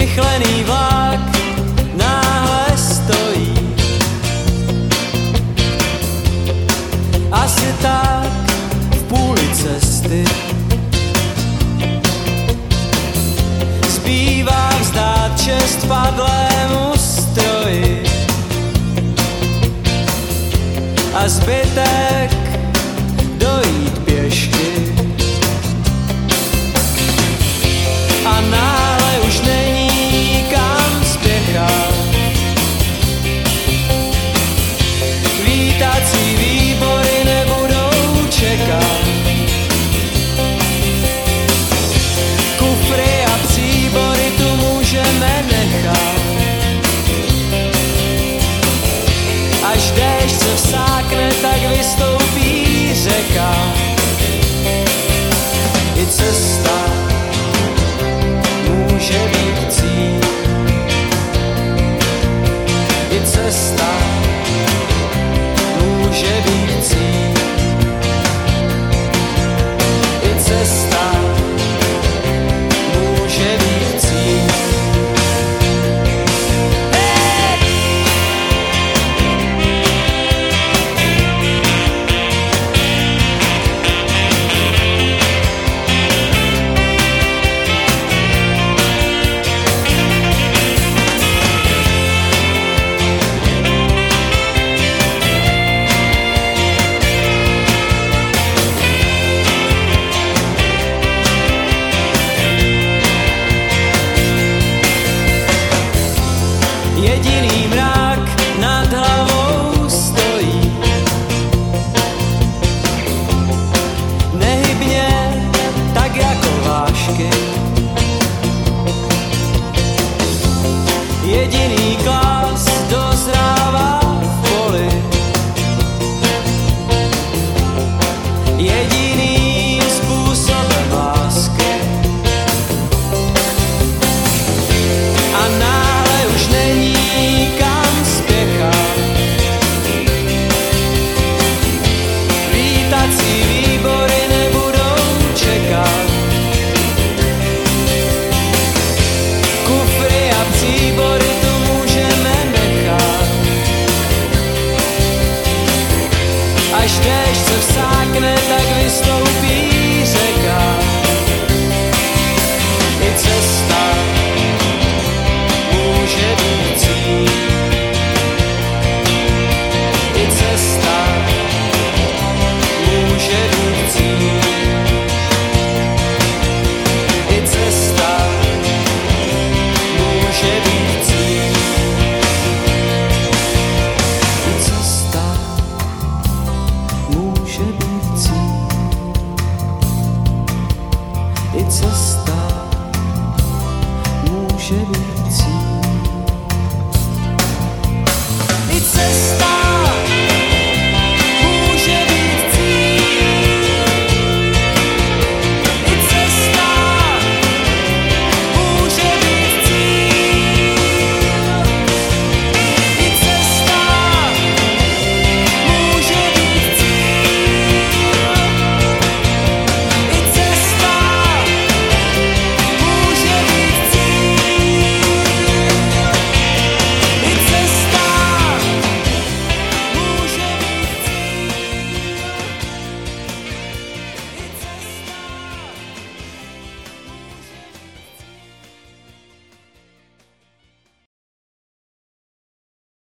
zrychlený vlak náhle stojí. Asi tak v půli cesty zbývá vzdát čest padlému stroji a zbytek dojít pěšky. A náhle už není kam spěchat. Vítací výbory nebudou čekat. Kufry a příbory tu můžeme nechat. Až déšť se vsákne, tak vystoupí řeka. I cesta může být cíl. I cesta může být cíl. I cesta může být cíl. Jediný mrak nad hlavou stojí. Nehybně, tak jako vášky. Jediný klas dozrává v poli. Jediným způsobem lásky. A náhle už není kam spěchat. Vítací výbory nebudou čekat. Kufry a příbory tu můžeme nechat. Až déšť se vsákne, tak vystoupí řeka. I cesta může být cíl. I cesta může být cíl. I cesta může být cíl. I cesta může být cíl. I cesta může být cíl.